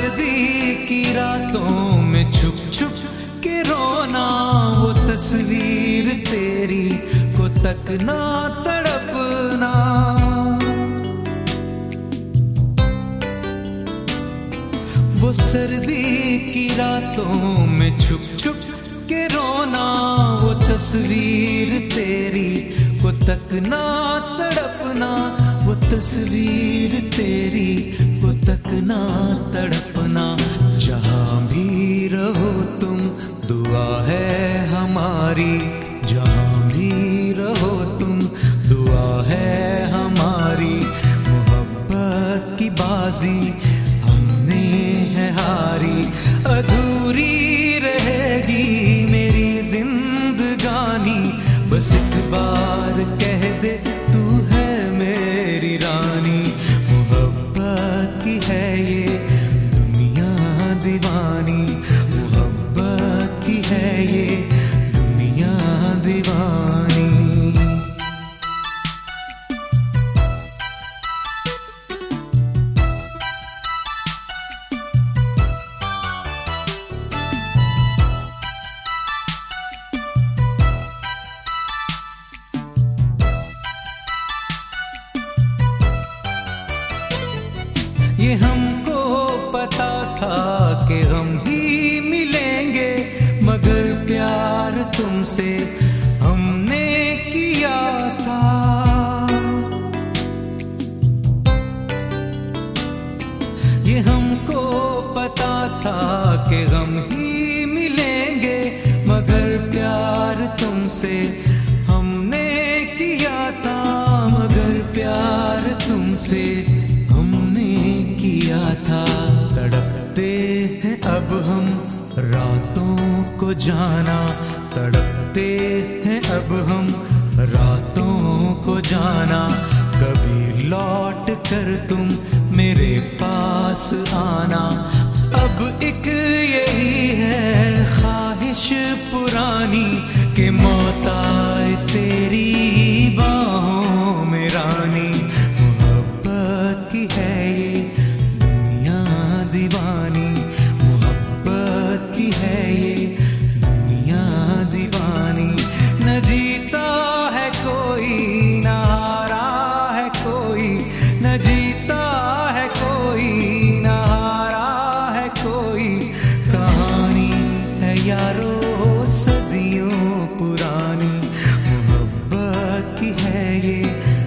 सर्दी की रातों में छुप छुप के रोना, वो तस्वीर तेरी को तकना तड़पना। वो सर्दी की रातों में छुप छुप के रोना, वो तस्वीर तेरी को तकना तड़पना। वो तस्वीर तेरी को तकना तड़पना। जहाँ भी रहो तुम दुआ है हमारी, जहाँ भी रहो तुम दुआ है हमारी। मोहब्बत की बाजी हमने है हारी, अधूरी रहेगी मेरी जिंदगानी। बस एक बार कह दे तू है मेरी रानी। मोहब्बत की है ये दुनिया दीवानी, मोहब्बत की है ये दुनिया दीवानी। ये हमको पता था कि हम ही मिलेंगे, मगर प्यार तुमसे हमने किया था। ये हमको पता था कि हम ही मिलेंगे, मगर प्यार तुमसे हमने किया था। मगर प्यार तुमसे किया था। तड़पते हैं अब हम रातों को जाना, तड़पते हैं अब हम रातों को जाना। कभी लौट कर तुम मेरे पास आना। अब एक यही है ख्वाहिश पुरानी कि मौत आए तेरी बाहों में रानी। मोहब्बत की है ये दीवानी, मोहब्बत की है ये दुनिया दीवानी। न जीता है कोई, न हारा है कोई, न जीता है कोई, न हारा है कोई। कहानी है यारो सदियों पुरानी, मोहब्बत की है ये